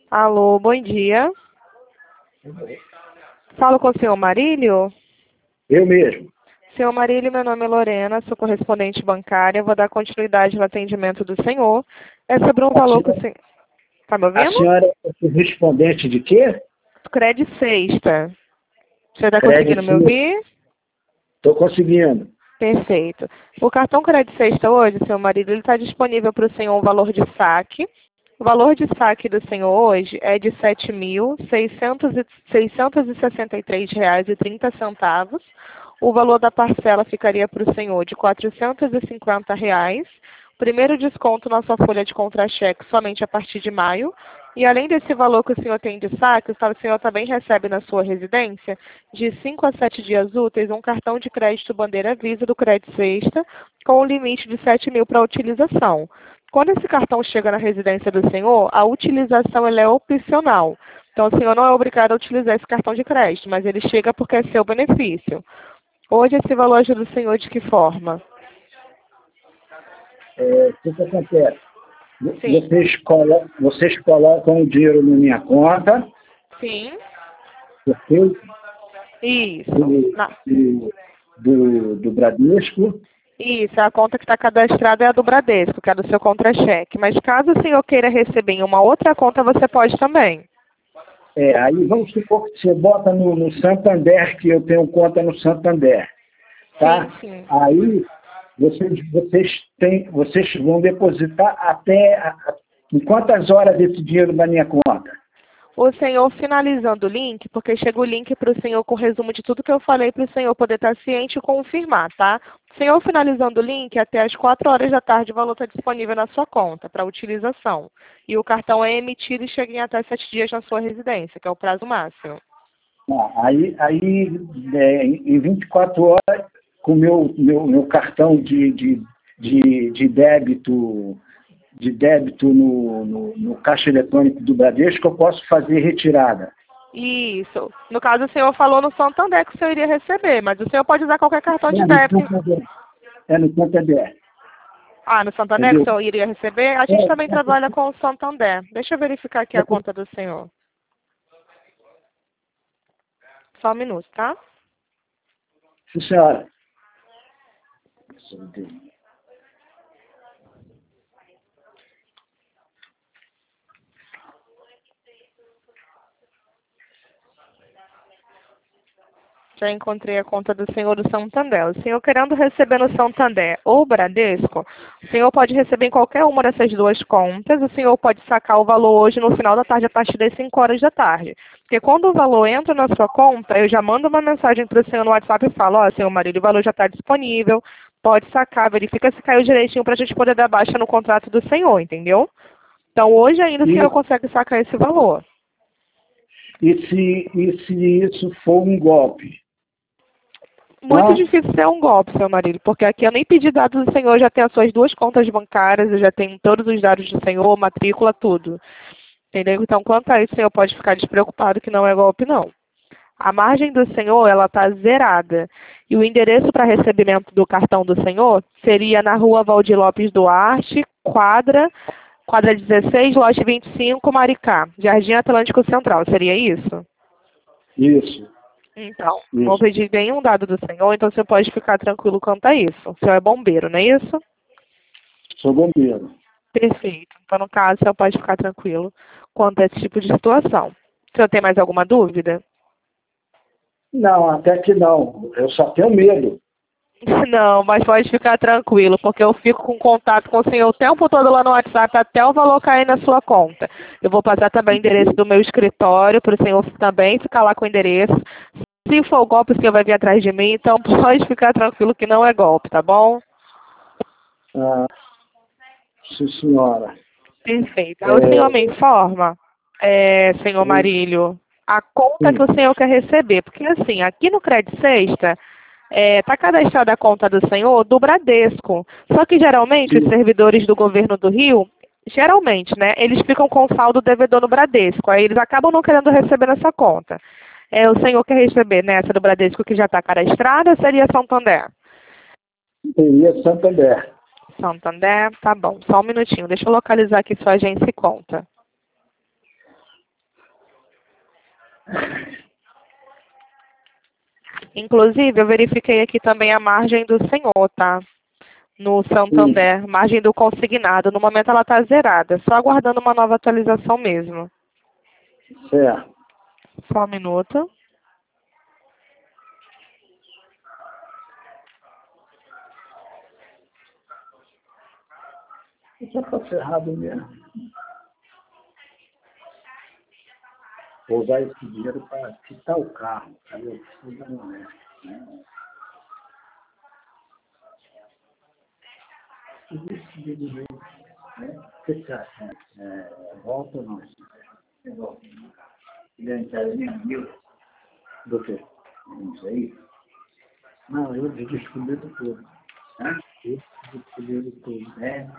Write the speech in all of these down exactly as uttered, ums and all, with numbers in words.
Alô, bom dia. Falo com o senhor Marílio? Eu mesmo. Senhor Marílio, meu nome é Lorena, sou correspondente bancária. Vou dar continuidade no atendimento do senhor. É sobre um A valor que o senhora, senhor... Está me a ouvindo? senhora é correspondente de quê? Crédito Sexta. Você está conseguindo me Crédito. ouvir? Estou conseguindo. Perfeito. O cartão Crédito Sexta hoje, senhor Marílio, ele está disponível para o senhor um valor de saque. O valor de saque do senhor hoje é de sete mil seiscentos e sessenta e três reais e trinta centavos. O valor da parcela ficaria para o senhor de quatrocentos e cinquenta reais. Primeiro desconto na sua folha de contra-cheque somente a partir de maio. E além desse valor que o senhor tem de saque, o senhor também recebe na sua residência, de cinco a sete dias úteis, um cartão de crédito bandeira Visa do Crédito Sexta, com um limite de sete mil para utilização. Quando esse cartão chega na residência do senhor, a utilização ela é opcional. Então, o senhor não é obrigado a utilizar esse cartão de crédito, mas ele chega porque é seu benefício. Hoje, esse valor ajuda o senhor de que forma? É, o que, que acontece? Sim. Vocês, colo vocês colocam o dinheiro na minha conta, Sim. perfeito? Isso. Do, Na- do, do, do Bradesco. Isso, a conta que está cadastrada é a do Bradesco, que é do seu contra-cheque. Mas caso o senhor queira receber em uma outra conta, você pode também. É, aí vamos supor que você bota no, no Santander, que eu tenho conta no Santander, Sim, tá? sim. Aí vocês, vocês, têm, vocês vão depositar até a, a- em quantas horas esse dinheiro na minha conta? O senhor finalizando o link, porque chega o link para o senhor com resumo de tudo que eu falei para o senhor poder estar ciente e confirmar, tá? O senhor finalizando o link, até às quatro horas da tarde o valor está disponível na sua conta para utilização. E o cartão é emitido e chega em até sete dias na sua residência, que é o prazo máximo. Ah, aí, aí é, em vinte e quatro horas, com o meu, meu, meu cartão de, de, de, de débito, de débito no, no, no caixa eletrônico do Bradesco, eu posso fazer retirada. Isso. No caso, o senhor falou no Santander que o senhor iria receber, mas o senhor pode usar qualquer cartão de É no débito. Santander. É no Santander, Ah, no Santander que o entendeu? senhor iria receber? A É, gente também é, trabalha com o Santander. Deixa eu verificar aqui é, a conta do senhor. Só um minuto, tá? sim, senhora. Já encontrei a conta do senhor do Santander. O senhor querendo receber no Santander ou Bradesco, o senhor pode receber em qualquer uma dessas duas contas. O senhor pode sacar o valor hoje no final da tarde, a partir das cinco horas da tarde. Porque quando o valor entra na sua conta, eu já mando uma mensagem para o senhor no WhatsApp e falo, ó, senhor marido, o valor já está disponível, pode sacar, verifica se caiu direitinho para a gente poder dar baixa no contrato do senhor, entendeu? Então hoje ainda o senhor E, consegue sacar esse valor. e, se, e se isso for um golpe? Muito Não? difícil ser um golpe, seu marido, porque aqui eu nem pedi dados do senhor, já tenho as suas duas contas bancárias, eu já tenho todos os dados do senhor, matrícula, tudo. Entendeu? Então, quanto a isso, o senhor pode ficar despreocupado que não é golpe, não. A margem do senhor, ela está zerada. E o endereço para recebimento do cartão do senhor seria na rua Valdir Lopes Duarte, quadra, quadra dezesseis, lote vinte e cinco, Maricá, Jardim Atlântico Central. Seria isso? Isso, Então, não vou isso. pedir nenhum dado do senhor, então você pode ficar tranquilo quanto a isso. O senhor é bombeiro, não é isso? Sou bombeiro. Perfeito. Então, no caso, o senhor pode ficar tranquilo quanto a esse tipo de situação. O senhor tem mais alguma dúvida? Não, até que não. Eu só tenho medo. Não, mas pode ficar tranquilo, porque eu fico com contato com o senhor o tempo todo lá no WhatsApp até o valor cair na sua conta. Eu vou passar também o endereço do meu escritório para o senhor também ficar lá com o endereço. Se for golpe, o senhor vai vir atrás de mim, então pode ficar tranquilo que não é golpe, tá bom? Ah, sim, senhora. Perfeito. Aí o senhor É, me informa, é, senhor sim, Marílio, a conta que sim, o senhor quer receber. Porque assim, aqui no Crédito Sexta, está cadastrada a conta do senhor do Bradesco. Só que geralmente os sim. servidores do governo do Rio, geralmente, né, eles ficam com o saldo devedor no Bradesco. Aí eles acabam não querendo receber nessa conta. É, o senhor quer receber nessa do Bradesco que já está cadastrada ou seria Santander? Seria Santander. Santander, tá bom. Só um minutinho. Deixa eu localizar aqui sua agência e conta. Inclusive, eu verifiquei aqui também a margem do senhor, tá? No Santander, Sim. margem do consignado. No momento ela está zerada, só aguardando uma nova atualização mesmo. Certo. Só um minuto. Isso está ferrado mesmo. Vou usar esse dinheiro para quitar o carro. Aí eu preciso não é. Né? Esse dinheiro, né? O que você acha? É, volta ou não? Volta. Do quê? Não sei. Não, eu descobri tudo. Né? Eu descobri tudo. É.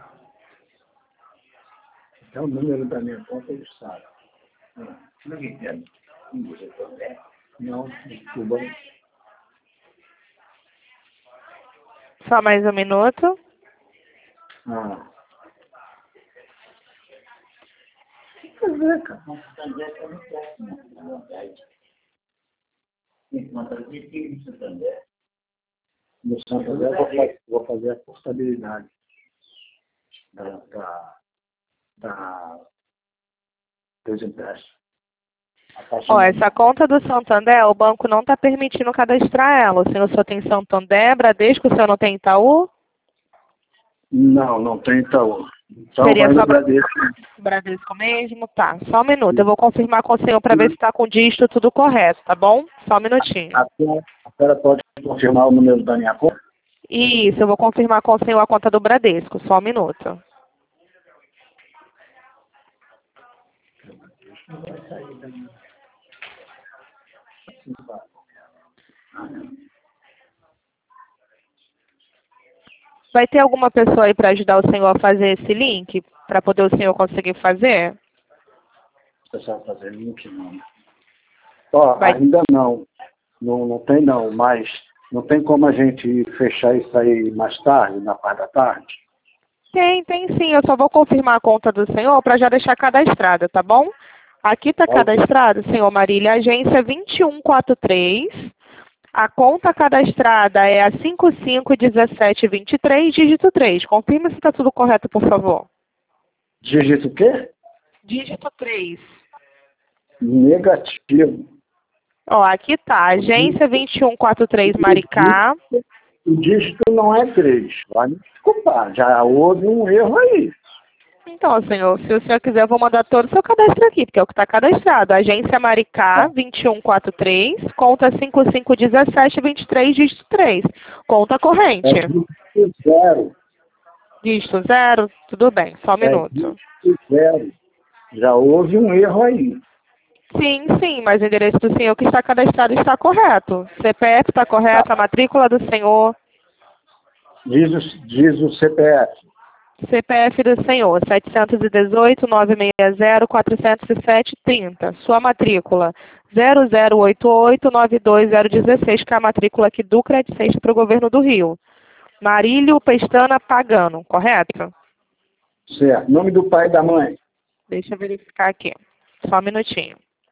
Então o número da minha conta ele sabe. Não entendo. Não, desculpa. Só mais um minuto. Ah. Quer ver, cara? No Santander eu vou fazer, vou fazer a portabilidade da, da, da, dos empréstimos. Ó, essa conta do Santander, o banco não está permitindo cadastrar ela. O senhor só tem Santander, Bradesco, o senhor não tem Itaú? Não, não tem Itaú. Então Seria vai só no Bradesco. Bradesco mesmo? Tá, só um minuto. Eu vou confirmar com o senhor para ver se está com o dígito tudo correto, tá bom? Só um minutinho. A, a senhora pode confirmar o número da minha conta? Isso, eu vou confirmar com o senhor a conta do Bradesco. Só um minuto. Não vai sair da minha. Vai ter alguma pessoa aí para ajudar o senhor a fazer esse link? Para poder o senhor conseguir fazer? Você sabe fazer link, não. Ó, Vai... ainda não. não. Não tem não, mas não tem como a gente fechar isso aí mais tarde, na parte da tarde? Tem, tem sim. Eu só vou confirmar a conta do senhor para já deixar cadastrada, tá bom? Aqui está cadastrado, senhor Marília, agência vinte e um quarenta e três. A conta cadastrada é a cinco cinco um sete dois três, dígito três. Confirme se está tudo correto, por favor. Dígito o quê? Dígito três. Negativo. Ó, aqui tá, agência vinte e um quarenta e três Maricá. O dígito não é três. Vai me desculpar, já houve um erro aí. Então, senhor, se o senhor quiser, eu vou mandar todo o seu cadastro aqui, porque é o que está cadastrado. Agência Maricá, vinte e um quarenta e três, conta cinco cinco um sete dois três, dígito três. Conta corrente. É dígito zero. Dígito zero? Tudo bem, só um É minuto. dígito zero. Já houve um erro aí. Sim, sim, mas o endereço do senhor que está cadastrado está correto. C P F está correto, a matrícula do senhor. Diz o, diz o C P F. C P F do senhor, sete um oito, nove seis zero, quatro zero sete, três zero. Sua matrícula, zero zero oito oito, nove dois zero um seis, que é a matrícula aqui do Credicente para o Governo do Rio. Marílio Pestana Pagano, correto? Certo. Nome do pai e da mãe? Deixa eu verificar aqui. Só um minutinho.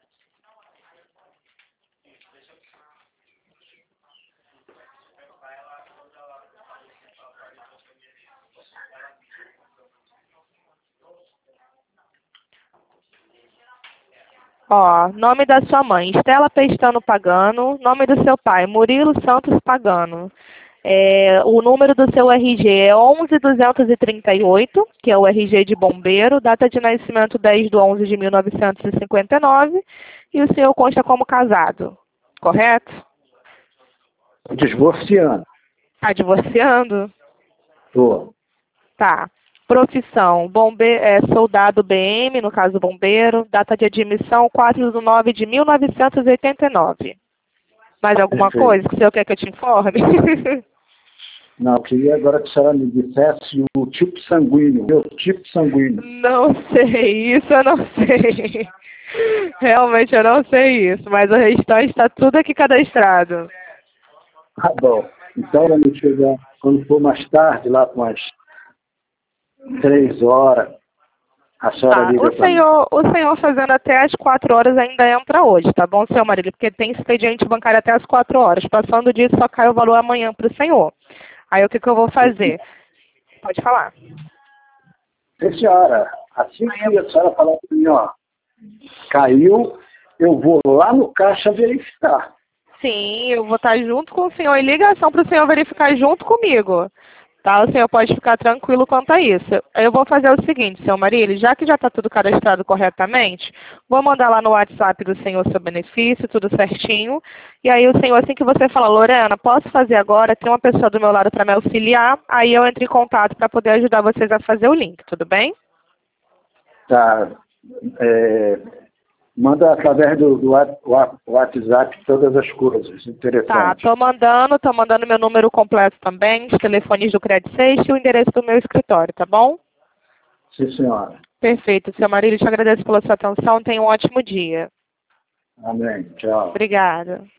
Ó, nome da sua mãe, Estela Pestano Pagano. Nome do seu pai, Murilo Santos Pagano. É, o número do seu R G é onze duzentos e trinta e oito, que é o R G de bombeiro. Data de nascimento dez de onze de mil novecentos e cinquenta e nove. E o senhor consta como casado, correto? Divorciando. Está divorciando? Tô. Tá. Profissão, bombe é, soldado B M, no caso bombeiro. Data de admissão, quatro de nove de mil novecentos e oitenta e nove. Mais alguma Perfeito. coisa que o senhor quer que eu te informe? Não, eu queria agora que a senhora me dissesse o tipo sanguíneo, meu tipo sanguíneo. Não sei, isso eu não sei. Realmente eu não sei isso, mas o restante está tudo aqui cadastrado. Tá bom. Então, quando chegar, quando for mais tarde, lá com as três horas, A senhora Tá, liga o para mim. senhor, o senhor fazendo até às quatro horas ainda entra hoje, tá bom, senhor Marílio? Porque tem expediente bancário até às quatro horas. Passando disso, só cai o valor amanhã para o senhor. Aí o que, que eu vou fazer? Pode falar. Sim, senhora, assim que a senhora falar para mim, ó, caiu, eu vou lá no caixa verificar. Sim, eu vou estar junto com o senhor em ligação para o senhor verificar junto comigo. Tá? O senhor pode ficar tranquilo quanto a isso. Eu vou fazer o seguinte, senhor Marílio, já que já está tudo cadastrado corretamente, vou mandar lá no WhatsApp do senhor seu benefício, tudo certinho. E aí o senhor, assim que você fala, Lorena, posso fazer agora? Tem uma pessoa do meu lado para me auxiliar. Aí eu entro em contato para poder ajudar vocês a fazer o link, tudo bem? Tá. É, manda através do, do WhatsApp todas as coisas Tá, interessantes. tô mandando, tô mandando meu número completo também, os telefones do Credit Safe e o endereço do meu escritório, tá bom? Sim, senhora. Perfeito, seu Marílio, te agradeço pela sua atenção, tenha um ótimo dia. Amém. Tchau. Obrigada.